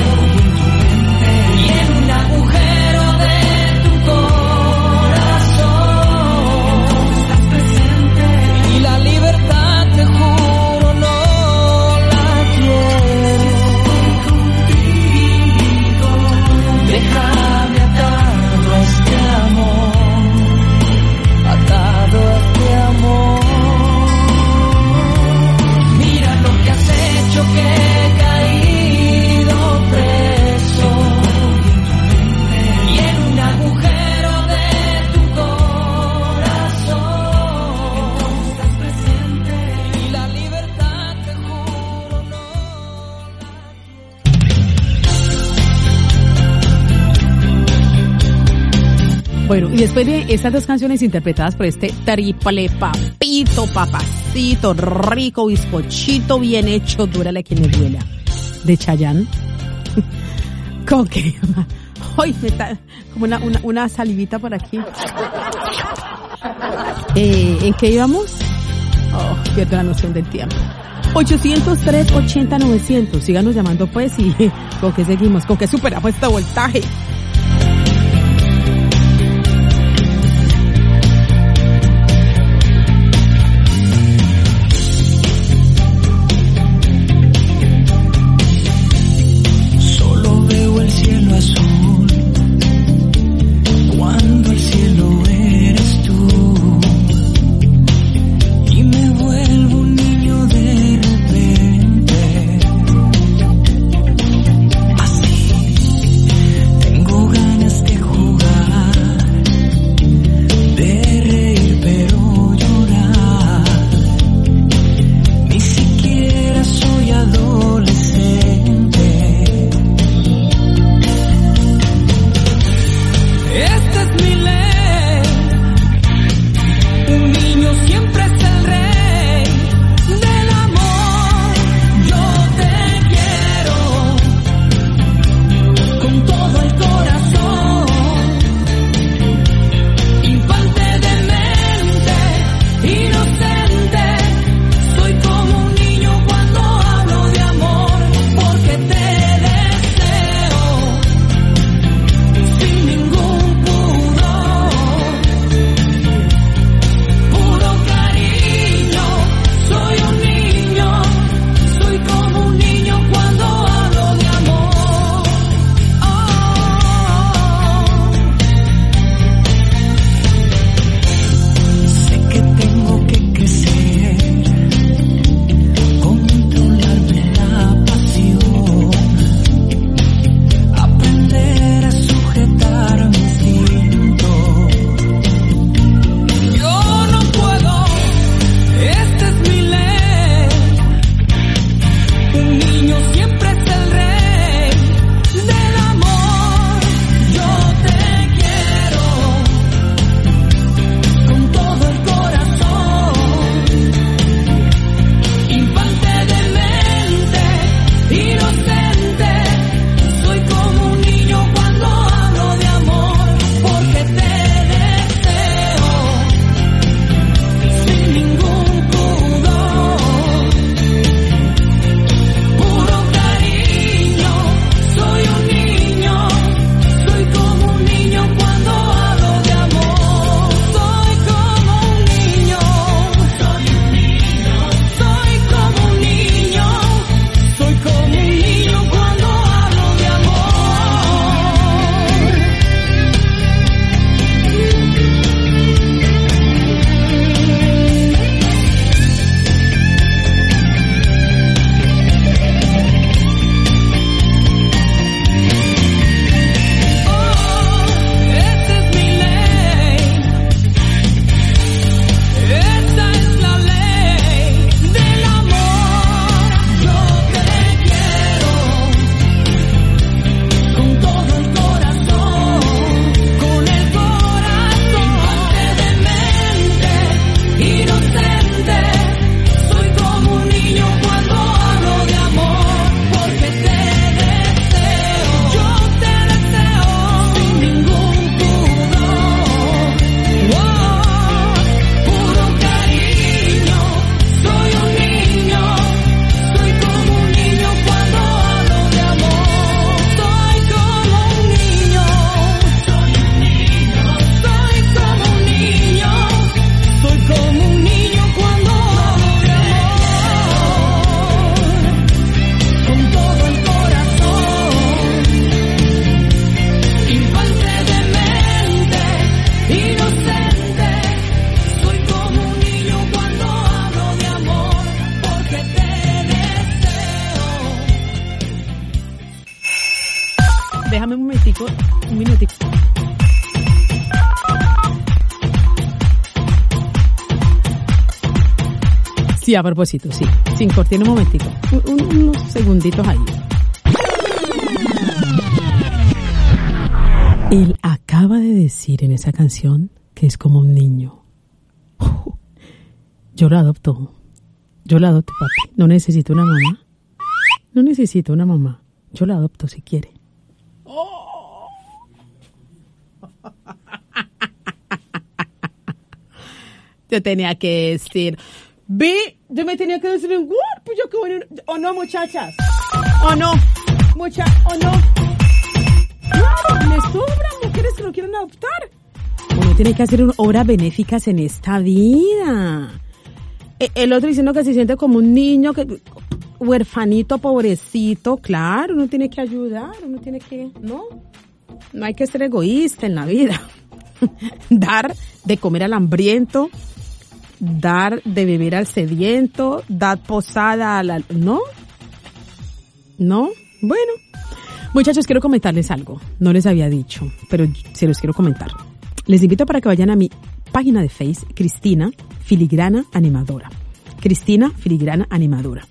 y en un agujero de tu corazón. Estás presente y la libertad, te juro, no la quiero. Contigo, déjame atado a este amor, atado a este amor. Mira lo que has hecho, que he caído preso y en un agujero de tu corazón. Estás presente y la libertad, te juro, no. Bueno, y después de estas dos canciones interpretadas por este triple papi Papacito, papacito, rico, bizcochito, bien hecho, dúrale a quien le duela. De Chayanne. ¿Con qué? Ay, me está como una, una, una salivita por aquí. Eh, ¿En qué íbamos? Oh, pierdo la noción del tiempo. ochocientos tres, ochenta, novecientos. Síganos llamando pues y con qué seguimos, con qué superamos este voltaje. Déjame un momentico, un minutico. Sí, a propósito, sí. Sin cortina un momentico. Un, un, unos segunditos ahí. Él acaba de decir en esa canción que es como un niño. Yo la adopto. Yo la adopto, papi. No necesito una mamá. No necesito una mamá. Yo la adopto si quiere. Oh. Yo tenía que decir, ve, yo me tenía que decir en Word, pues yo que bueno, o no, muchachas, o no, mucha, o no. Claro, les sobran mujeres que no quieren adoptar. Uno tiene que hacer obras benéficas en esta vida. El otro diciendo que se siente como un niño, que huerfanito, pobrecito. Claro, uno tiene que ayudar, uno tiene que, ¿no? No hay que ser egoísta en la vida. Dar de comer al hambriento, dar de beber al sediento, dar posada a la... ¿No? ¿No? Bueno. Muchachos, quiero comentarles algo. No les había dicho, pero se los quiero comentar. Les invito para que vayan a mi página de Facebook, Cristina Filigrana Animadora. Cristina Filigrana Animadora.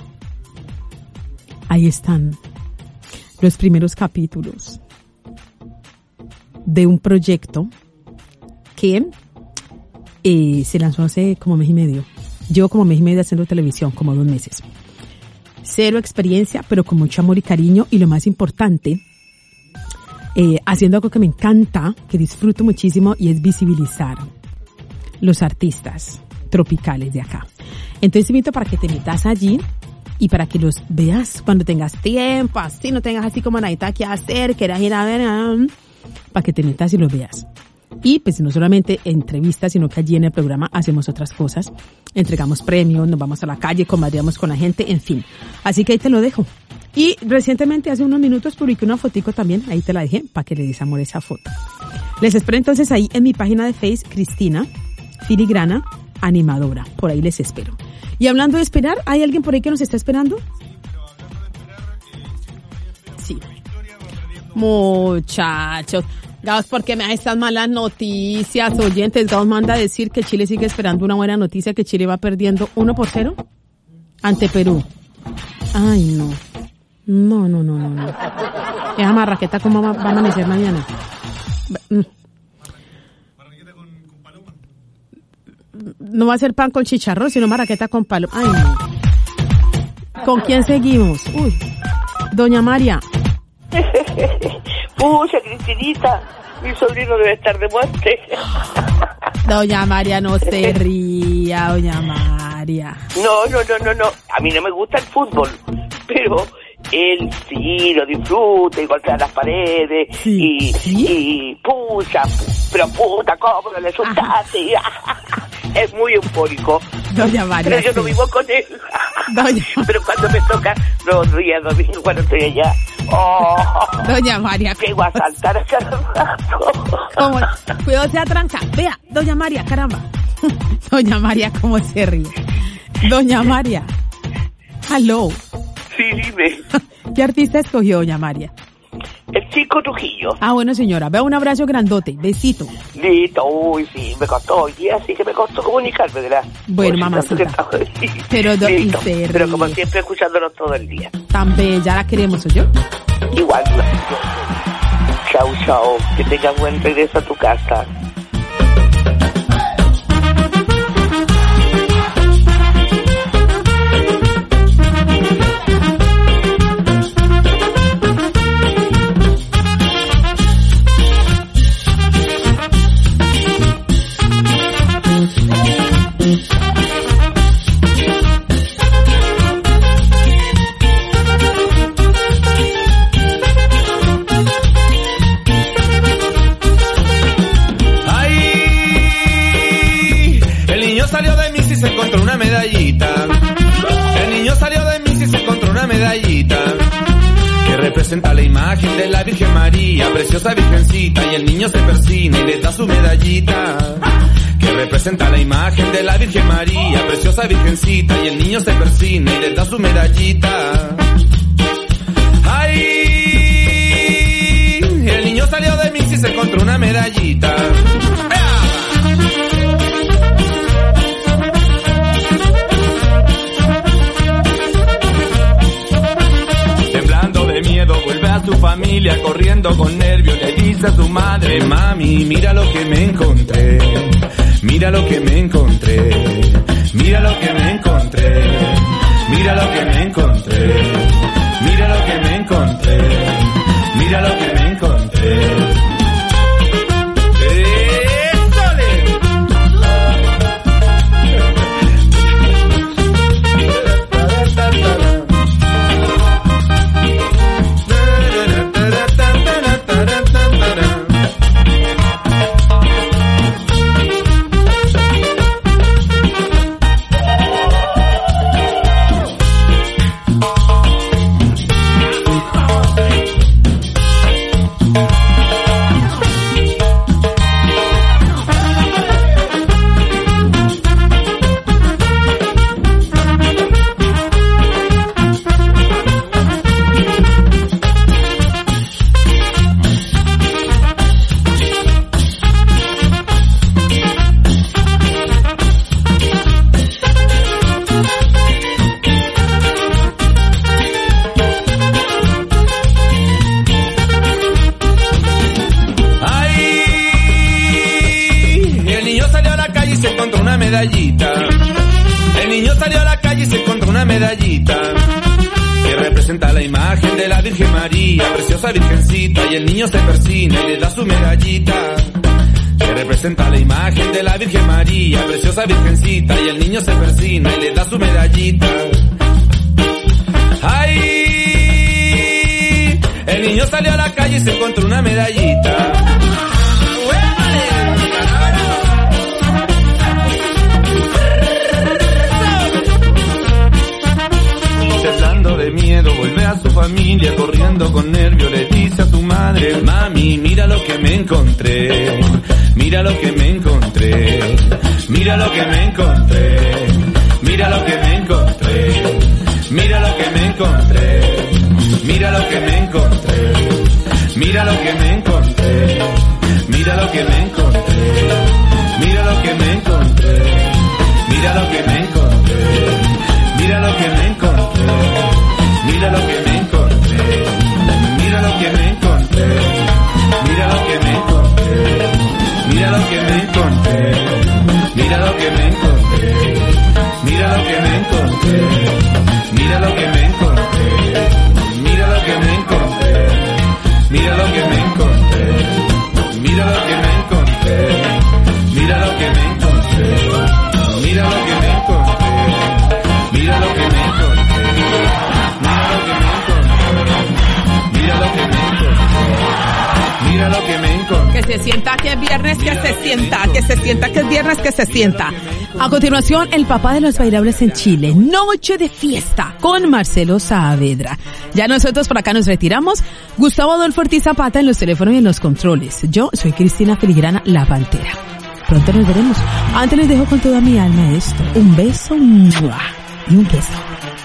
Ahí están los primeros capítulos de un proyecto que eh, se lanzó hace como mes y medio. Llevo como mes y medio haciendo televisión, como dos meses. Cero experiencia, pero con mucho amor y cariño, y lo más importante, eh, haciendo algo que me encanta, que disfruto muchísimo, y es visibilizar los artistas tropicales de acá. Entonces te invito para que te metas allí y para que los veas cuando tengas tiempo, así no tengas así como nada que hacer, quieras ir a ver, para que te metas y los veas. Y pues no solamente entrevistas, sino que allí en el programa hacemos otras cosas. Entregamos premios, nos vamos a la calle, comadreamos con la gente, en fin. Así que ahí te lo dejo. Y recientemente, hace unos minutos, publiqué una fotico también, ahí te la dejé, para que le des amor a esa foto. Les espero entonces ahí en mi página de Facebook, Cristina Filigrana Animadora. Por ahí les espero. Y hablando de esperar, ¿hay alguien por ahí que nos está esperando? Sí. Muchachos. Gauss, ¿por qué me da estas malas noticias, oyentes? Gauss manda a decir que Chile sigue esperando una buena noticia, que Chile va perdiendo uno por cero ante Perú. Ay, no. No, no, no, no, no. Esa marraqueta, ¿cómo va, va a amanecer mañana? No va a ser pan con chicharrón, sino marraqueta con palo. Ay, no. ¿Con quién seguimos? Uy, doña María. Pucha, Cristinita, mi sobrino debe estar de muerte. Doña María, no se ría, doña María. No, no, no, no, no. A mí no me gusta el fútbol, pero él sí lo disfruta y golpea las paredes. Sí. Y, ¿Sí? y pucha, pero puta, ¿cómo no le asustaste? Es muy eufórico. Doña María. Pero yo sí. no vivo con él. Doña... Pero cuando me toca los días domingos, cuando estoy allá, oh, doña María. Llego a saltar a cada rato. ¿Cómo? Cuidado, se atranca. Vea, doña María, caramba. Doña María, ¿cómo se ríe? Doña María. Hello. Sí, dime. ¿Qué artista escogió, doña María? El Chico Trujillo. Ah, bueno, señora. Vea, un abrazo grandote. Besito. Listo. Uy, sí, me costó hoy día, sí que me costó comunicarme de la... Bueno, mamacita. Pero, do, Listo. Pero como siempre, escuchándonos todo el día. Tan bella, la queremos, ¿o yo? Igual. Chao, chao. Que tengas buen regreso a tu casa. Representa la imagen de la Virgen María, preciosa virgencita, y el niño se persina y le da su medallita. Que representa la imagen de la Virgen María, preciosa virgencita, y el niño se persina y le da su medallita. ¡Ay! El niño salió de Mix y se encontró una medallita. Vuelve a su familia corriendo con nervios, le dice a su madre: mami, mira lo que me encontré, mira lo que me encontré. Mira lo que me encontré, mira lo que me encontré, mira lo que me encontré, mira lo que me encontré. El niño salió a la calle y se encontró una medallita que representa la imagen de la Virgen María, preciosa virgencita, y el niño se persina y le da su medallita que representa la imagen de la Virgen María, preciosa virgencita, y el niño se persina y le da su medallita. ¡Ay! El niño salió a la calle y se encontró una medallita. De miedo vuelve a su familia corriendo con nervio, le dice a su madre: mami, mira lo que me encontré, mira lo que me encontré, mira lo que me encontré, mira lo que me encontré, mira lo que me encontré, mira lo que me encontré, mira lo que me encontré, mira lo que me encontré, mira lo que me encontré, mira lo que me encontré, mira lo que me encontré. Mira lo que me encontré, mira lo que me encontré, mira lo que me encontré, mira lo que me encontré, mira lo que me encontré, mira lo que me encontré, mira lo que me encontré, mira lo que me encontré, mira lo que me encontré, mira lo que me encontré, mira lo que me encontré, mira lo que me encontré, mira lo que me encontré. Mira lo que me encontré, mira lo que me encontré. Que se sienta que es viernes, que se sienta, que se sienta que es viernes, que se sienta. A continuación, el papá de los bailables en Chile, Noche de Fiesta, con Marcelo Saavedra. Ya nosotros por acá nos retiramos. Gustavo Adolfo Ortiz Zapata en los teléfonos y en los controles. Yo soy Cristina Filigrana, la Pantera. Pronto nos veremos. Antes les dejo con toda mi alma esto. Un beso, ¡mua! Y un beso.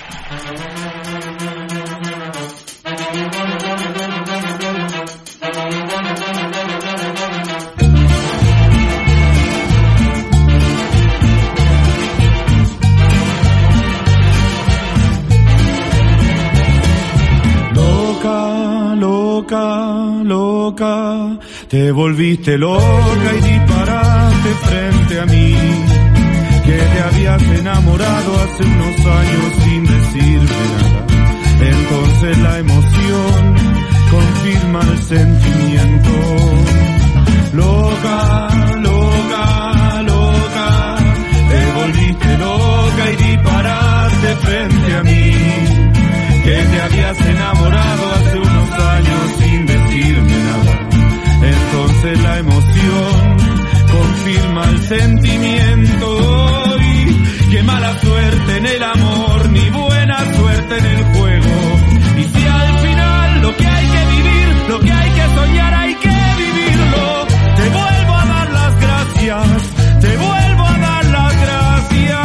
Loca, loca, te volviste loca y disparaste frente a mí, que te habías enamorado hace unos años sin decirme nada. Entonces la emoción confirma el sentimiento. Loca, loca, loca, te volviste loca y disparaste frente a mí, que te habías enamorado hace unos años sin decirme nada. Entonces la emoción confirma el sentimiento. Y qué mala suerte en el amor, ni buena suerte en el juego. Y si al final lo que hay que vivir, lo que hay que soñar, hay que vivirlo. Te vuelvo a dar las gracias, te vuelvo a dar las gracias.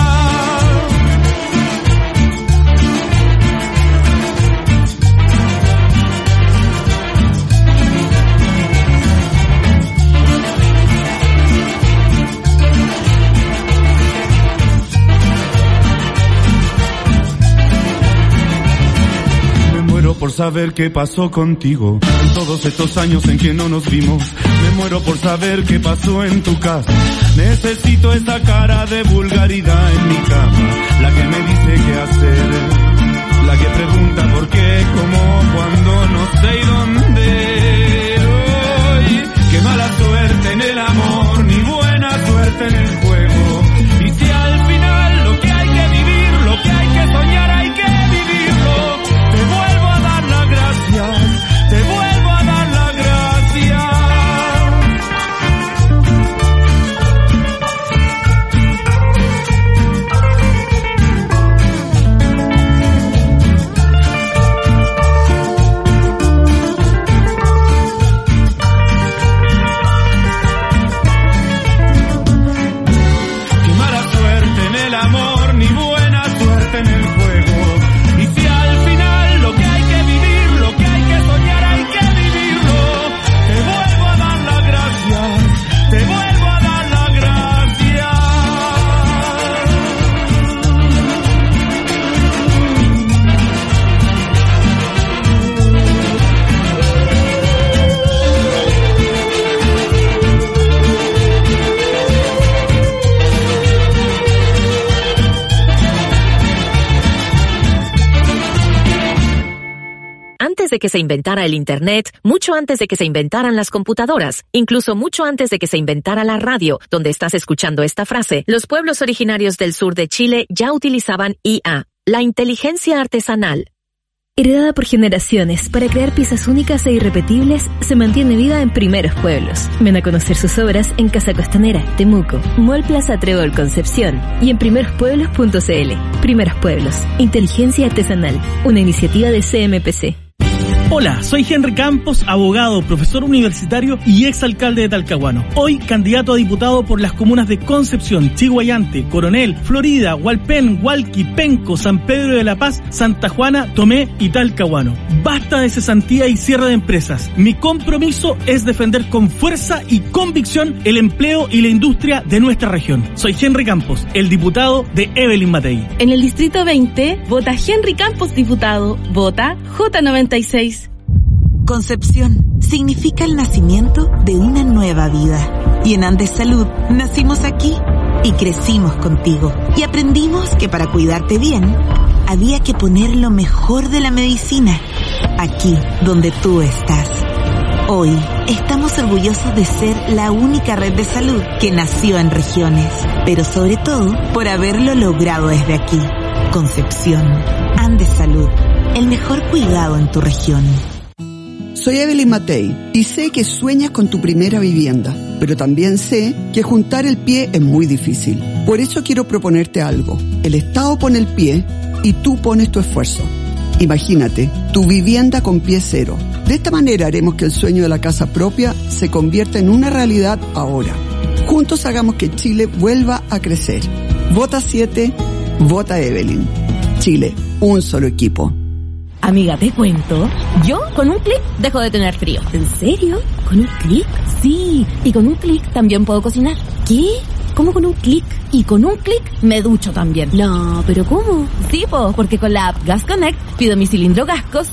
saber qué pasó contigo en todos estos años en que no nos vimos. Me muero por saber qué pasó en tu casa. Necesito esa cara de vulgaridad en mi cama, la que me dice qué hacer, la que pregunta por qué, cómo, cuándo, no sé y dónde. Ay, qué mala suerte en el amor, ni buena suerte en el juego. Y si al final lo que hay que vivir, lo que hay que soñar, hay que vivirlo. Te vuelvo a dar las gracias, te vuelvo a dar las gracias. Antes de que se inventara el Internet, mucho antes de que se inventaran las computadoras, incluso mucho antes de que se inventara la radio, donde estás escuchando esta frase, los pueblos originarios del sur de Chile ya utilizaban I A, la inteligencia artesanal. Heredada por generaciones para crear piezas únicas e irrepetibles, se mantiene viva en Primeros Pueblos. Ven a conocer sus obras en Casa Costanera, Temuco, Mall Plaza Trébol Concepción y en primeros pueblos punto c l. Primeros Pueblos, inteligencia artesanal, una iniciativa de C M P C. Hola, soy Henry Campos, abogado, profesor universitario y exalcalde de Talcahuano. Hoy candidato a diputado por las comunas de Concepción, Chiguayante, Coronel, Florida, Hualpén, Hualqui, Penco, San Pedro de la Paz, Santa Juana, Tomé y Talcahuano. Basta de cesantía y cierre de empresas. Mi compromiso es defender con fuerza y convicción el empleo y la industria de nuestra región. Soy Henry Campos, el diputado de Evelyn Matei. En el distrito veinte, vota Henry Campos diputado, vota J noventa y seis. Concepción significa el nacimiento de una nueva vida. Y en Andes Salud nacimos aquí y crecimos contigo. Y aprendimos que para cuidarte bien, había que poner lo mejor de la medicina aquí donde tú estás. Hoy estamos orgullosos de ser la única red de salud que nació en regiones, pero sobre todo por haberlo logrado desde aquí. Concepción, Andes Salud, el mejor cuidado en tu región. Soy Evelyn Matei y sé que sueñas con tu primera vivienda, pero también sé que juntar el pie es muy difícil. Por eso quiero proponerte algo. El Estado pone el pie y tú pones tu esfuerzo. Imagínate, tu vivienda con pie cero. De esta manera haremos que el sueño de la casa propia se convierta en una realidad ahora. Juntos hagamos que Chile vuelva a crecer. Vota siete, vota Evelyn. Chile, un solo equipo. Amiga, te cuento. Yo, con un clic, dejo de tener frío. ¿En serio? ¿Con un clic? Sí, y con un clic también puedo cocinar. ¿Qué? ¿Cómo con un clic? Y con un clic me ducho también. No, ¿pero cómo? Sí, po, porque con la app Gas Connect pido mi cilindro Gascos